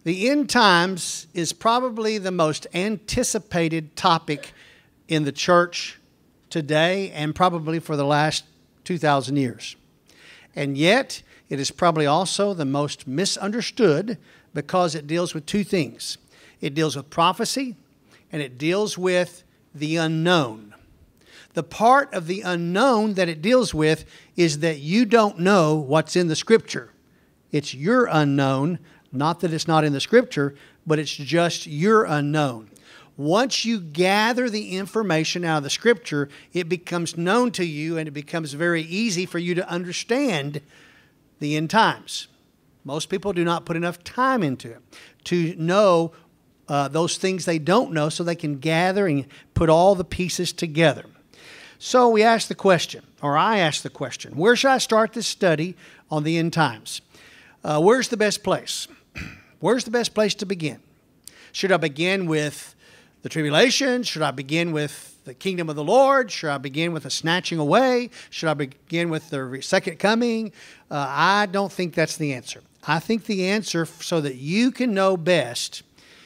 The end times is probably the most anticipated topic in the church today and probably for the last 2,000 years. And yet, it is probably also the most misunderstood because it deals with two things. It deals with prophecy and it deals with the unknown. The part of the unknown that it deals with is that you don't know what's in the Scripture. It's your unknown. Not that it's not in the Scripture, but it's just your unknown. Once you gather the information out of the Scripture, it becomes known to you and it becomes very easy for you to understand the end times. Most people do not put enough time into it to know those things they don't know so they can gather and put all the pieces together. So we asked the question, or I asked the question, where should I start this study on the end times? Where's the best place? Where's the best place to begin? Should I begin with the tribulation? Should I begin with the kingdom of the Lord? Should I begin with the snatching away? Should I begin with the second coming? I don't think that's the answer. I think the answer, so that you can know best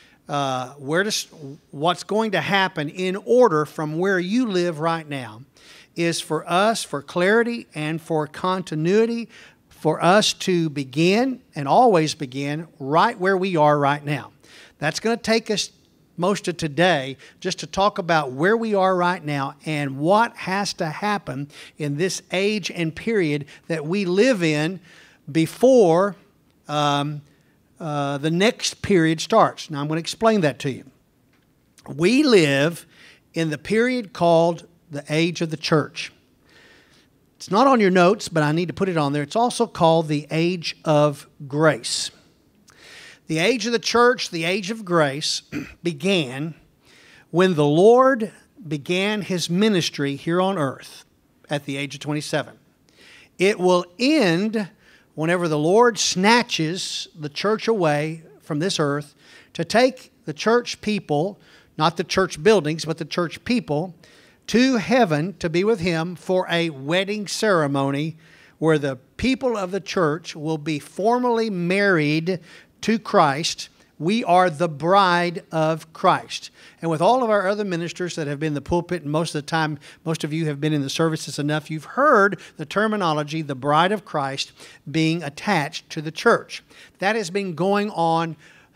what's going to happen in order from where you live right now, is for us, for clarity and for continuity, for us to begin and always begin right where we are right now. That's going to take us most of today just to talk about where we are right now and what has to happen in this age and period that we live in before the next period starts. Now I'm going to explain that to you. We live in the period called the age of the church. It's not on your notes, but I need to put it on there. It's also called the age of grace. The age of the church, the age of grace, began when the Lord began His ministry here on earth at the age of 27. It will end whenever the Lord snatches the church away from this earth to take the church people, not the church buildings, but the church people, to heaven to be with Him for a wedding ceremony where the people of the church will be formally married to Christ. We are the bride of Christ. And with all of our other ministers that have been in the pulpit, and most of the time, most of you have been in the services enough, you've heard the terminology, the bride of Christ, being attached to the church. That has been going on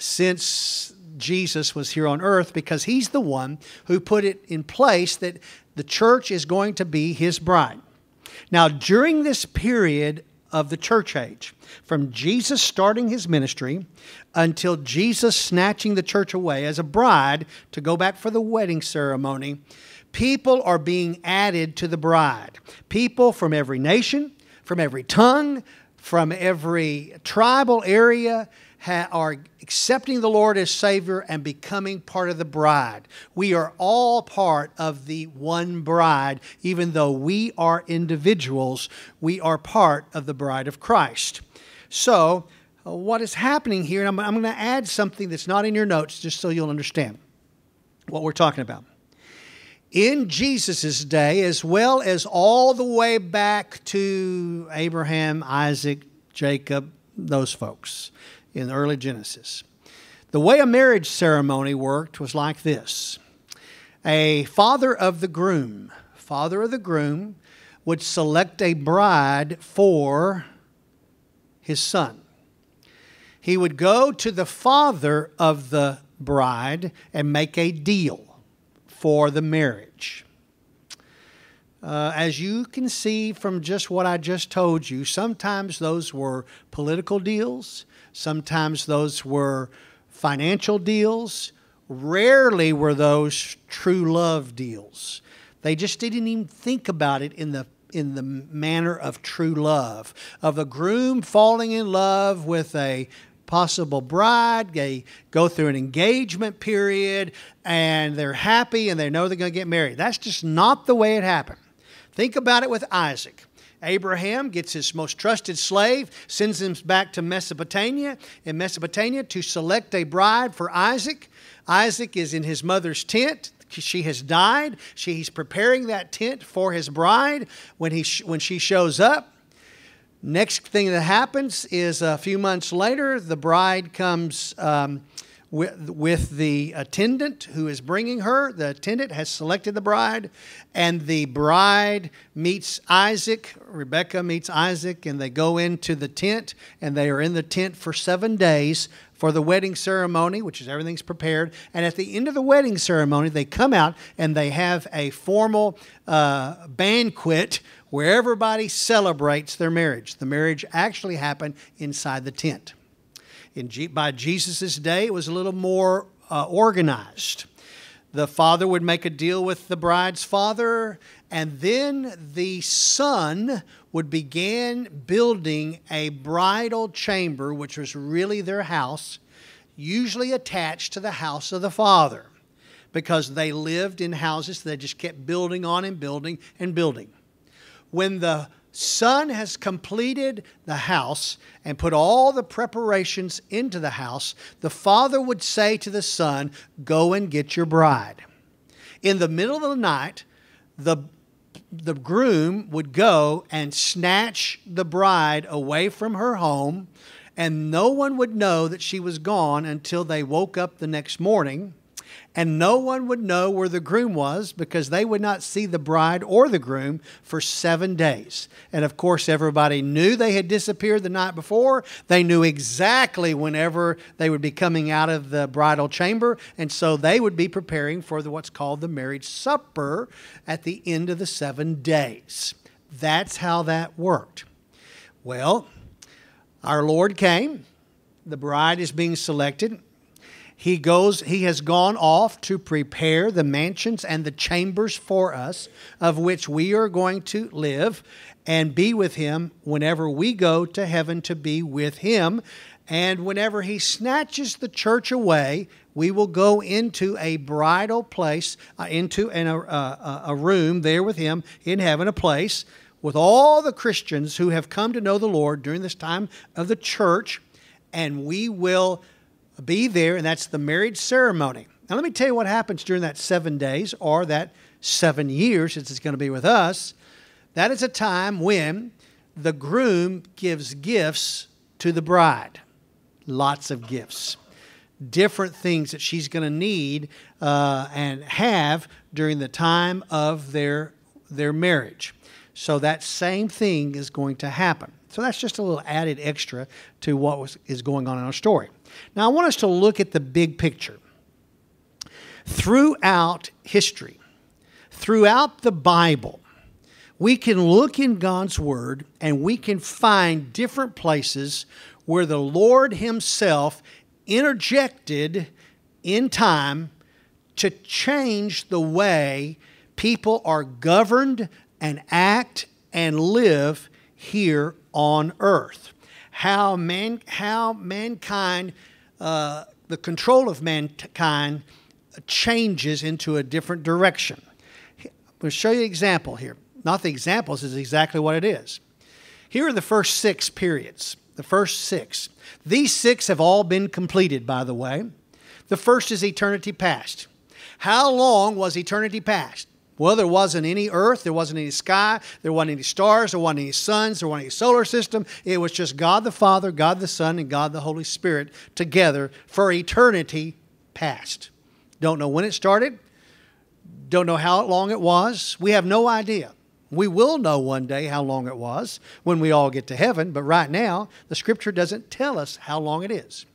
since Jesus was here on earth, because He's the one who put it in place that the church is going to be His bride. Now, during this period of the church age, from Jesus starting His ministry until Jesus snatching the church away as a bride to go back for the wedding ceremony, people are being added to the bride. People from every nation, from every tongue, from every tribal area are accepting the Lord as Savior and becoming part of the bride. We are all part of the one bride. Even though we are individuals, we are part of the bride of Christ. So, what is happening here, and I'm going to add something that's not in your notes just so you'll understand what we're talking about. In Jesus' day, as well as all the way back to Abraham, Isaac, Jacob, those folks in the early Genesis, the way a marriage ceremony worked was like this. A father of the groom would select a bride for his son. He would go to the father of the bride and make a deal for the marriage. As you can see from just what I just told you, sometimes those were political deals. Sometimes those were financial deals. Rarely were those true love deals. They just didn't even think about it in the manner of true love, of a groom falling in love with a possible bride. They go through an engagement period and they're happy and they know they're going to get married. That's just not the way it happened. Think about it with Isaac. Abraham gets his most trusted slave, sends him back to Mesopotamia, to select a bride for Isaac. Isaac is in his mother's tent. She has died. He's preparing that tent for his bride. When she shows up, Next thing that happens is a few months later, the bride comes with the attendant who is bringing her. The attendant has selected the bride, and the bride meets Isaac. Rebekah meets Isaac, and they go into the tent, and they are in the tent for 7 days for the wedding ceremony, which is everything's prepared. And at the end of the wedding ceremony, they come out and they have a formal banquet where everybody celebrates their marriage. The marriage actually happened inside the tent. By Jesus' day, it was a little more organized. The father would make a deal with the bride's father, and then the son would begin building a bridal chamber, which was really their house, usually attached to the house of the father, because they lived in houses that just kept building on and building and building. When the son has completed the house and put all the preparations into the house, the father would say to the son, "Go and get your bride." In the middle of the night, the groom would go and snatch the bride away from her home, and no one would know that she was gone until they woke up the next morning. And no one would know where the groom was, because they would not see the bride or the groom for 7 days. And of course, everybody knew they had disappeared the night before. They knew exactly whenever they would be coming out of the bridal chamber. And so they would be preparing for what's called the marriage supper at the end of the 7 days. That's how that worked. Well, our Lord came. The bride is being selected. He has gone off to prepare the mansions and the chambers for us, of which we are going to live and be with Him whenever we go to heaven to be with Him. And whenever He snatches the church away, we will go into a bridal place, into a room there with Him in heaven, a place with all the Christians who have come to know the Lord during this time of the church, and we will be there, and that's the marriage ceremony. Now let me tell you what happens during that 7 days, or that 7 years, since it's going to be with us. That is a time when the groom gives gifts to the bride. Lots of gifts. Different things that she's going to need and have during the time of their marriage. So that same thing is going to happen. So that's just a little added extra to what is going on in our story. Now, I want us to look at the big picture. Throughout history, throughout the Bible, we can look in God's Word and we can find different places where the Lord Himself interjected in time to change the way people are governed and act and live here on earth. How mankind, the control of mankind changes into a different direction. I'm going to show you an example here. Not the examples, is exactly what it is. Here are the first 6 periods. The first 6. These 6 have all been completed, by the way. The first is eternity past. How long was eternity past? Well, there wasn't any earth, there wasn't any sky, there wasn't any stars, there wasn't any suns, there wasn't any solar system. It was just God the Father, God the Son, and God the Holy Spirit together for eternity past. Don't know when it started. Don't know how long it was. We have no idea. We will know one day how long it was when we all get to heaven, but right now, the Scripture doesn't tell us how long it is.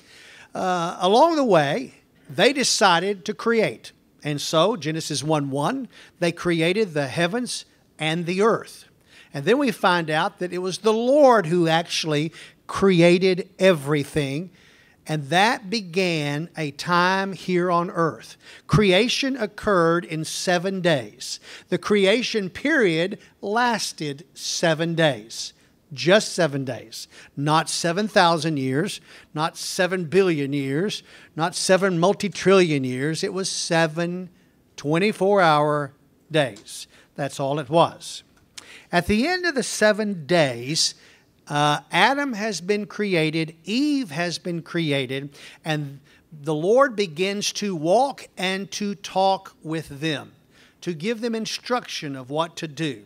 Along the way, they decided to create. And so, Genesis 1:1, they created the heavens and the earth. And then we find out that it was the Lord who actually created everything. And that began a time here on earth. Creation occurred in 7 days. The creation period lasted 7 days. Just 7 days. Not 7,000 years, not 7 billion years, not 7 multi-trillion years. It was 7 24-hour days. That's all it was. At the end of the 7 days, Adam has been created, Eve has been created, and the Lord begins to walk and to talk with them, to give them instruction of what to do.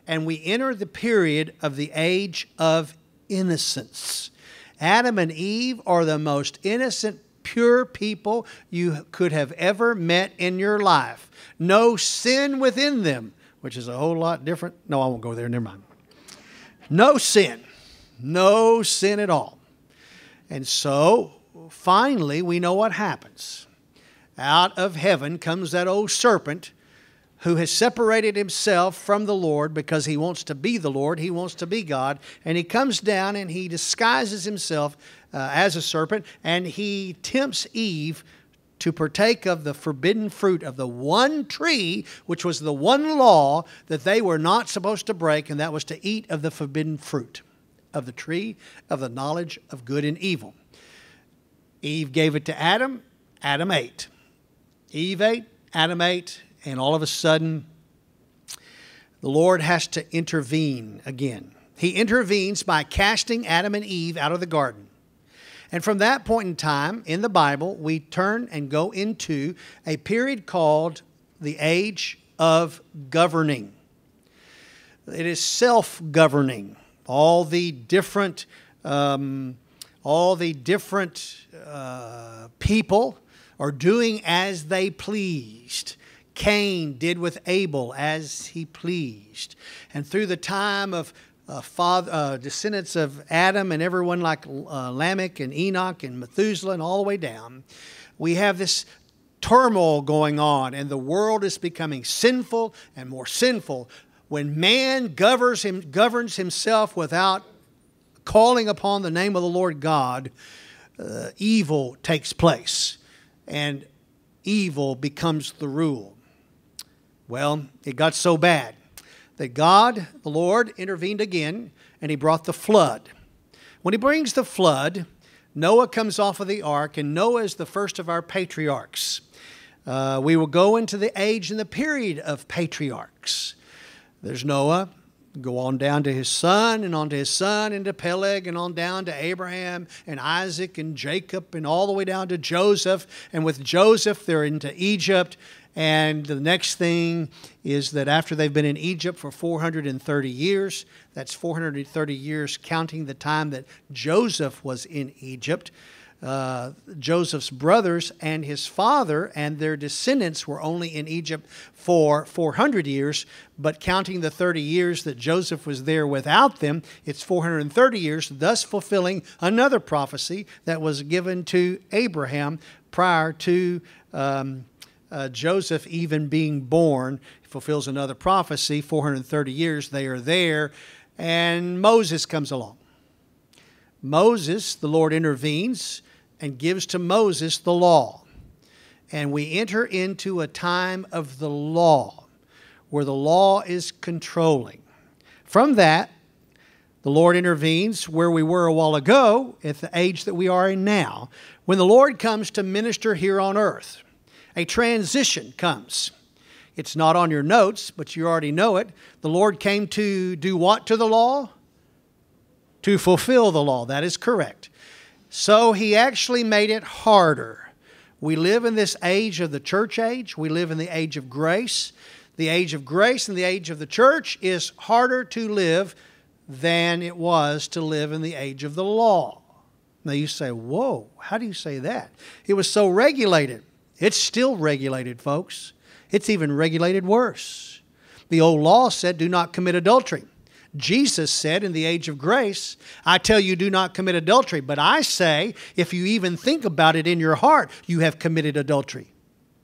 and we enter the period of the age of innocence. Adam and Eve are the most innocent, pure people you could have ever met in your life. No sin within them, which is a whole lot different. No, I won't go there. Never mind. No sin. No sin at all. And so, finally, we know what happens. Out of heaven comes that old serpent who has separated himself from the Lord because he wants to be the Lord. He wants to be God. And he comes down and he disguises himself as a serpent, and he tempts Eve to partake of the forbidden fruit of the one tree, which was the one law that they were not supposed to break, and that was to eat of the forbidden fruit of the tree of the knowledge of good and evil. Eve gave it to Adam. Adam ate. Eve ate. Adam ate. And all of a sudden, the Lord has to intervene again. He intervenes by casting Adam and Eve out of the garden. And from that point in time, in the Bible, we turn and go into a period called the age of governing. It is self-governing. All the different people are doing as they pleased. Cain did with Abel as he pleased. And through the time of descendants of Adam and everyone like Lamech and Enoch and Methuselah and all the way down, we have this turmoil going on, and the world is becoming sinful and more sinful. When man governs himself without calling upon the name of the Lord God, evil takes place, and evil becomes the rule. Well, it got so bad that God, the Lord, intervened again, and he brought the flood. When he brings the flood, Noah comes off of the ark, and Noah is the first of our patriarchs. We will go into the age and the period of patriarchs. There's Noah, go on down to his son, and on to his son, and to Peleg, and on down to Abraham, and Isaac, and Jacob, and all the way down to Joseph. And with Joseph, they're into Egypt. And the next thing is that after they've been in Egypt for 430 years, that's 430 years counting the time that Joseph was in Egypt, Joseph's brothers and his father and their descendants were only in Egypt for 400 years, but counting the 30 years that Joseph was there without them, it's 430 years, thus fulfilling another prophecy that was given to Abraham prior to Joseph even being born. It fulfills another prophecy, 430 years, they are there, and Moses comes along. Moses, the Lord intervenes and gives to Moses the law. And we enter into a time of the law, where the law is controlling. From that, the Lord intervenes where we were a while ago, at the age that we are in now, when the Lord comes to minister here on earth. A transition comes. It's not on your notes, but you already know it. The Lord came to do what to the law? To fulfill the law. That is correct. So he actually made it harder. We live in this age of the church age. We live in the age of grace. The age of grace and the age of the church is harder to live than it was to live in the age of the law. Now you say, whoa, how do you say that? It was so regulated. It's still regulated, folks. It's even regulated worse. The old law said, do not commit adultery. Jesus said in the age of grace, I tell you, do not commit adultery. But I say, if you even think about it in your heart, you have committed adultery.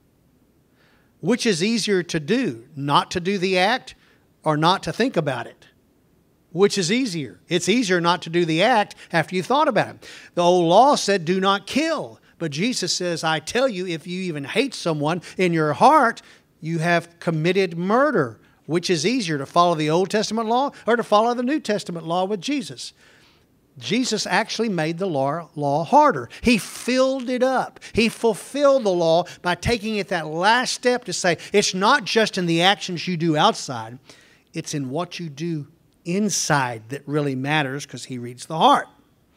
Which is easier to do, not to do the act or not to think about it? Which is easier? It's easier not to do the act after you thought about it. The old law said, do not kill. But Jesus says, I tell you, if you even hate someone in your heart, you have committed murder. Which is easier, to follow the Old Testament law or to follow the New Testament law with Jesus? Jesus actually made the law harder. He filled it up. He fulfilled the law by taking it that last step to say, it's not just in the actions you do outside, it's in what you do inside that really matters, because he reads the heart.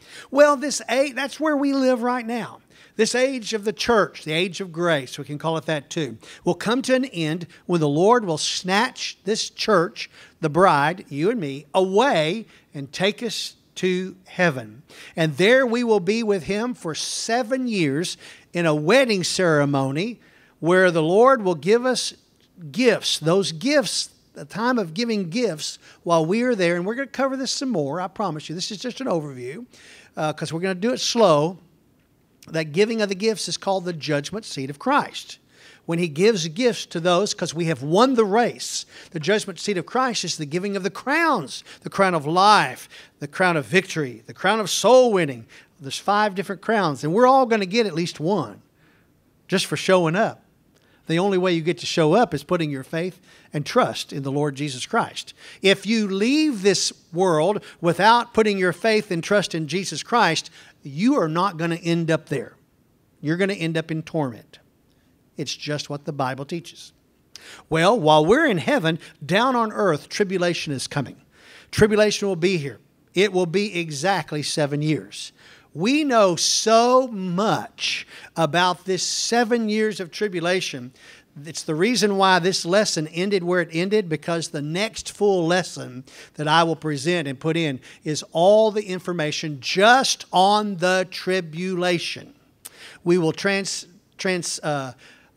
Well, this age, that's where we live right now. This age of the church, the age of grace, we can call it that too, will come to an end when the Lord will snatch this church, the bride, you and me, away and take us to heaven. And there we will be with Him for 7 years in a wedding ceremony where the Lord will give us gifts. Those gifts, the time of giving gifts while we are there, and we're going to cover this some more, I promise you. This is just an overview because we're going to do it slow. That giving of the gifts is called the judgment seat of Christ. When He gives gifts to those, because we have won the race, the judgment seat of Christ is the giving of the crowns, the crown of life, the crown of victory, the crown of soul winning. There's 5 different crowns, and we're all going to get at least one just for showing up. The only way you get to show up is putting your faith and trust in the Lord Jesus Christ. If you leave this world without putting your faith and trust in Jesus Christ, you are not going to end up there. You're going to end up in torment. It's just what the Bible teaches. Well, while we're in heaven, down on earth, tribulation is coming. Tribulation will be here. It will be exactly 7 years. We know so much about this 7 years of tribulation. It's the reason why this lesson ended where it ended, because the next full lesson that I will present and put in is all the information just on the tribulation. We will transfer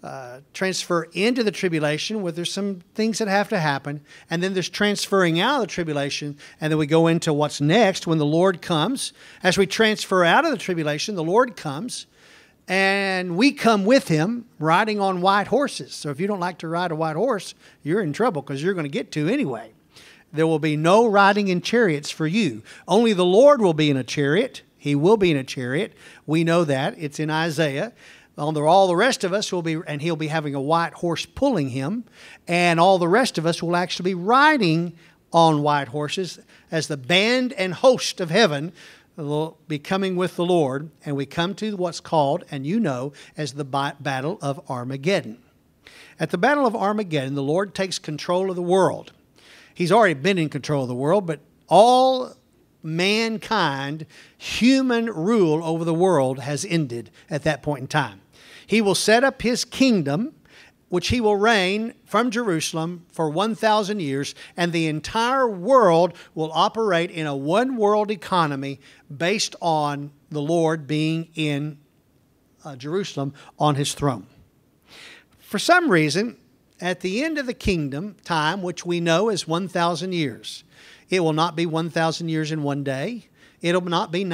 into the tribulation where there's some things that have to happen, and then there's transferring out of the tribulation, and then we go into what's next when the Lord comes. As we transfer out of the tribulation, the Lord comes, and we come with Him riding on white horses. So if you don't like to ride a white horse, you're in trouble because you're going to get to anyway. There will be no riding in chariots for you. Only the Lord will be in a chariot. He will be in a chariot. We know that. It's in Isaiah. All the rest of us will be, and He'll be having a white horse pulling Him, and all the rest of us will actually be riding on white horses as the band and host of heaven will be coming with the Lord, and we come to what's called, and you know, as the Battle of Armageddon. At the Battle of Armageddon, the Lord takes control of the world. He's already been in control of the world, but all mankind, human rule over the world has ended at that point in time. He will set up His kingdom, which He will reign from Jerusalem for 1,000 years, and the entire world will operate in a one-world economy based on the Lord being in Jerusalem on His throne. For some reason, at the end of the kingdom time, which we know is 1,000 years, it will not be 1,000 years in one day. It'll not be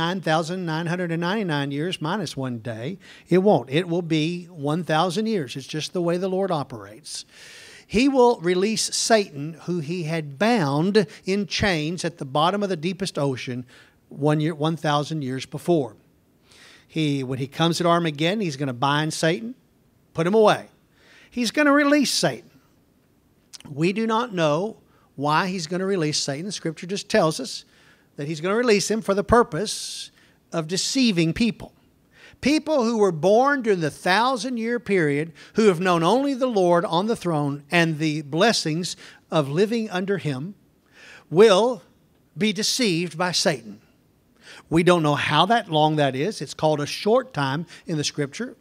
9,999 years minus 1 day. It won't. It will be 1,000 years. It's just the way the Lord operates. He will release Satan, who He had bound in chains at the bottom of the deepest ocean 1,000 years before. When He comes at Armageddon, He's going to bind Satan, put him away. He's going to release Satan. We do not know why He's going to release Satan. The Scripture just tells us that He's going to release him for the purpose of deceiving people. People who were born during the 1,000-year period, who have known only the Lord on the throne and the blessings of living under Him, will be deceived by Satan. We don't know how long that is. It's called a short time in the Scripture.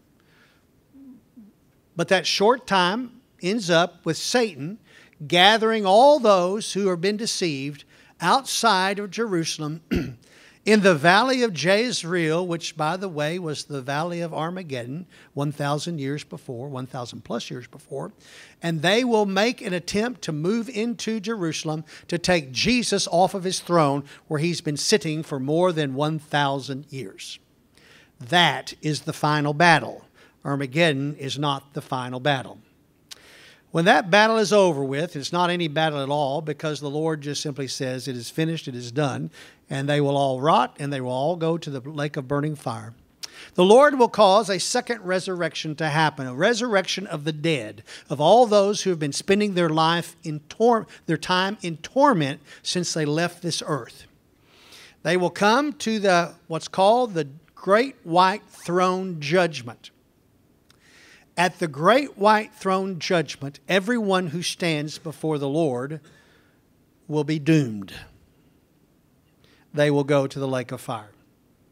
But that short time ends up with Satan gathering all those who have been deceived outside of Jerusalem in the valley of Jezreel, which, by the way, was the valley of Armageddon 1,000 years before, 1,000 plus years before. And they will make an attempt to move into Jerusalem to take Jesus off of His throne where He's been sitting for more than 1,000 years. That is the final battle. Armageddon is not the final battle. When that battle is over with, it's not any battle at all, because the Lord just simply says, it is finished, it is done, and they will all rot, and they will all go to the lake of burning fire. The Lord will cause a second resurrection to happen, a resurrection of the dead, of all those who have been spending their life their time in torment since they left this earth. They will come to what's called the Great White Throne Judgment. At the great white throne judgment, everyone who stands before the Lord will be doomed. They will go to the lake of fire.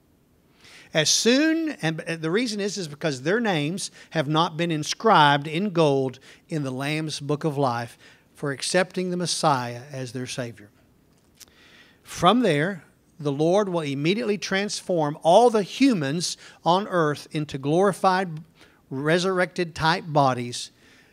As soon, and the reason is because their names have not been inscribed in gold in the Lamb's book of life for accepting the Messiah as their Savior. From there, the Lord will immediately transform all the humans on earth into glorified, resurrected type bodies.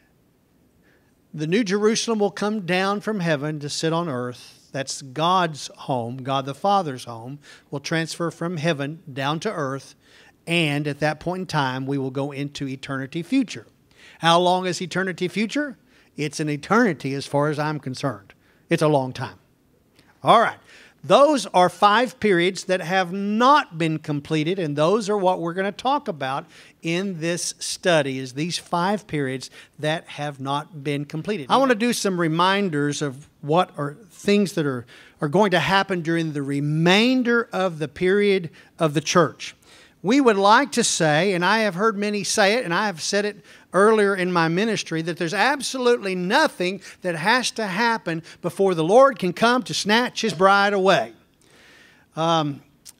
The New Jerusalem will come down from heaven to sit on earth. That's God's home. God the Father's home will transfer from heaven down to earth. And at that point in time, we will go into eternity future. How long is eternity future? It's an eternity as far as I'm concerned. It's a long time. All right. Those are 5 periods that have not been completed, and those are what we're going to talk about in this study, is these 5 periods that have not been completed. I want to do some reminders of what are things that are going to happen during the remainder of the period of the church. We would like to say, and I have heard many say it, and I have said it earlier in my ministry, that there's absolutely nothing that has to happen before the Lord can come to snatch His bride away. In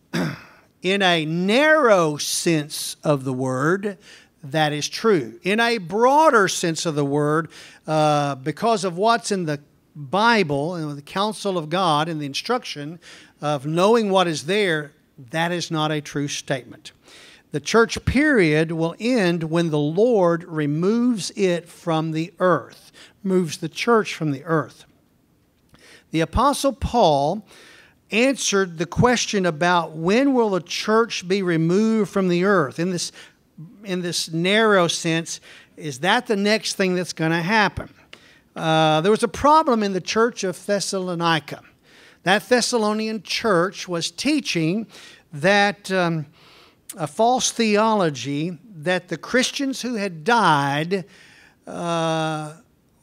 a narrow sense of the word, that is true. In a broader sense of the word, because of what's in the Bible and the counsel of God and the instruction of knowing what is there, that is not a true statement. The church period will end when the Lord removes it from the earth, moves the church from the earth. The Apostle Paul answered the question about when will the church be removed from the earth. In this narrow sense, is that the next thing that's going to happen? There was a problem in the church of Thessalonica. That Thessalonian church was teaching that a false theology that the Christians who had died had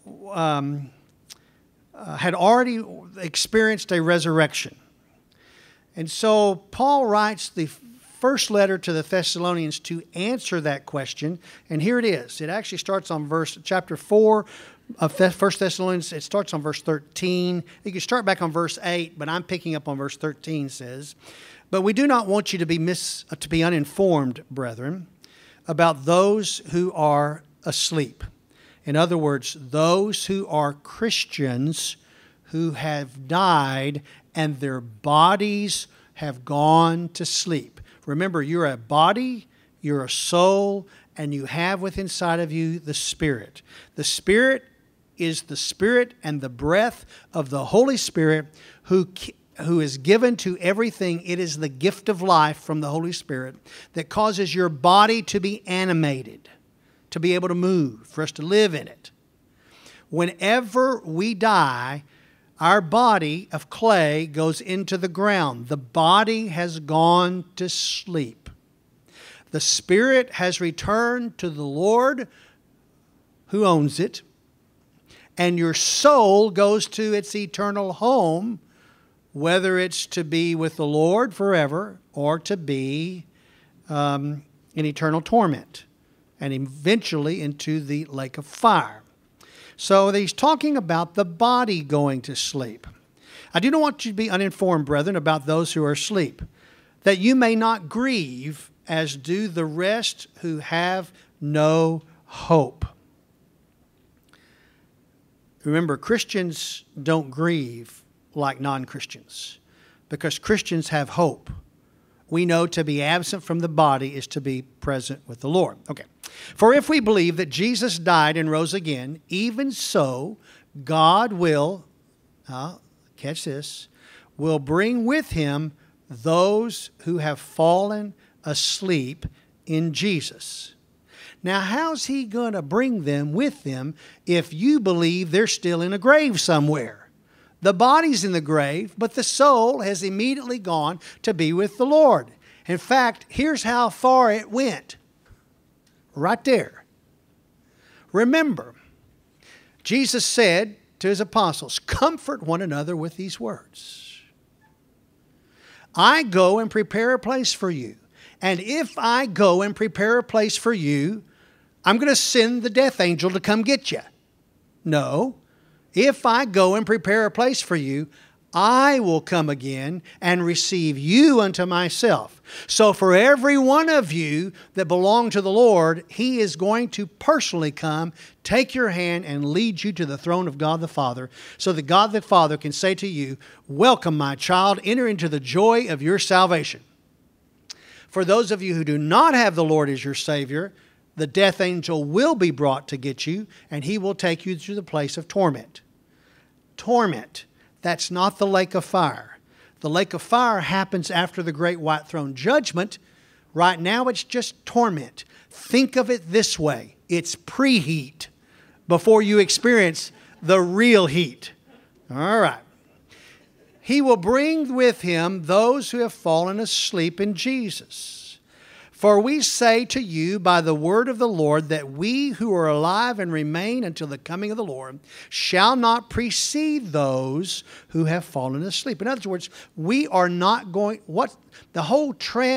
already experienced a resurrection. And so Paul writes the first letter to the Thessalonians to answer that question. And here it is. It actually starts on chapter 4 of 1 Thessalonians. It starts on verse 13. You can start back on verse 8, but I'm picking up on verse 13. Says, "But we do not want you to be uninformed, brethren, about those who are asleep." In other words, those who are Christians who have died and their bodies have gone to sleep. Remember, you're a body, you're a soul, and you have within inside of you the Spirit. The Spirit is the Spirit and the breath of the Holy Spirit who is given to everything. It is the gift of life from the Holy Spirit that causes your body to be animated, to be able to move, for us to live in it. Whenever we die, our body of clay goes into the ground. The body has gone to sleep. The Spirit has returned to the Lord who owns it, and your soul goes to its eternal home, whether it's to be with the Lord forever or to be in eternal torment and eventually into the lake of fire. So he's talking about the body going to sleep. I do not want you to be uninformed, brethren, about those who are asleep, that you may not grieve as do the rest who have no hope. Remember, Christians don't grieve like non-Christians because Christians have hope. We know to be absent from the body is to be present with the Lord. Okay. For if we believe that Jesus died and rose again, even so God will, catch this, will bring with Him those who have fallen asleep in Jesus. Now, how's He going to bring them with them if you believe they're still in a grave somewhere? The body's in the grave, but the soul has immediately gone to be with the Lord. In fact, here's how far it went. Right there. Remember, Jesus said to His apostles, "Comfort one another with these words. I go and prepare a place for you. And if I go and prepare a place for you, I'm going to send the death angel to come get you. No. If I go and prepare a place for you, I will come again and receive you unto myself. So for every one of you that belong to the Lord, He is going to personally come, take your hand, and lead you to the throne of God the Father, so that God the Father can say to you, welcome, my child, enter into the joy of your salvation. For those of you who do not have the Lord as your Savior, the death angel will be brought to get you, and he will take you to the place of torment. Torment. That's not the lake of fire. The lake of fire happens after the great white throne judgment. Right now, it's just torment. Think of it this way. It's preheat before you experience the real heat. All right. He will bring with Him those who have fallen asleep in Jesus. For we say to you by the word of the Lord that we who are alive and remain until the coming of the Lord shall not precede those who have fallen asleep. In other words, we are not going, the whole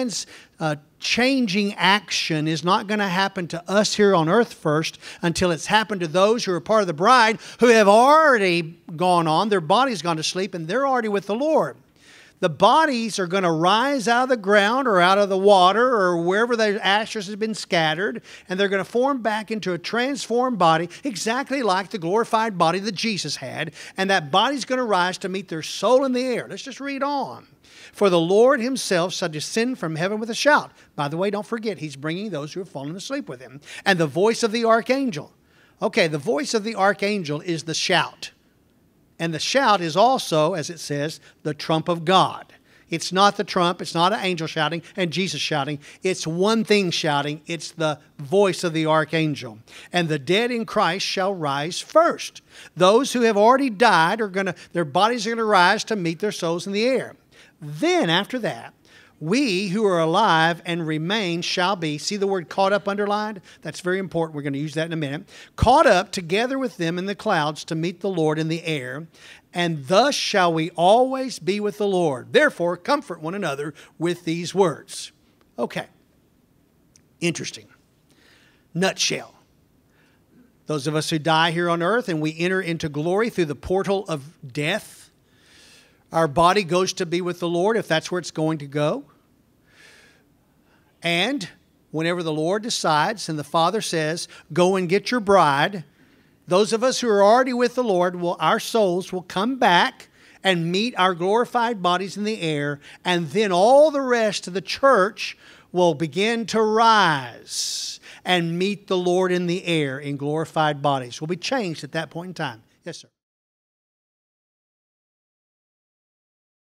changing action is not going to happen to us here on earth first until it's happened to those who are part of the bride who have already gone on, their body's gone to sleep, and they're already with the Lord. The bodies are going to rise out of the ground or out of the water or wherever the ashes have been scattered, and they're going to form back into a transformed body exactly like the glorified body that Jesus had, and that body's going to rise to meet their soul in the air. Let's just read on. For the Lord Himself shall descend from heaven with a shout. By the way, don't forget, He's bringing those who have fallen asleep with Him. And the voice of the archangel. Okay, the voice of the archangel is the shout. And the shout is also, as it says, the trump of God. It's not the trump. It's not an angel shouting and Jesus shouting. It's one thing shouting. It's the voice of the archangel. And the dead in Christ shall rise first. Those who have already died their bodies are going to rise to meet their souls in the air. Then after that, we who are alive and remain shall be, see the word caught up underlined? That's very important. We're going to use that in a minute. Caught up together with them in the clouds to meet the Lord in the air. And thus shall we always be with the Lord. Therefore, comfort one another with these words. Okay. Interesting. Nutshell. Those of us who die here on earth and we enter into glory through the portal of death, our body goes to be with the Lord if that's where it's going to go. And whenever the Lord decides and the Father says, go and get your bride, those of us who are already with the Lord, our souls will come back and meet our glorified bodies in the air. And then all the rest of the church will begin to rise and meet the Lord in the air in glorified bodies. We'll be changed at that point in time. Yes, sir.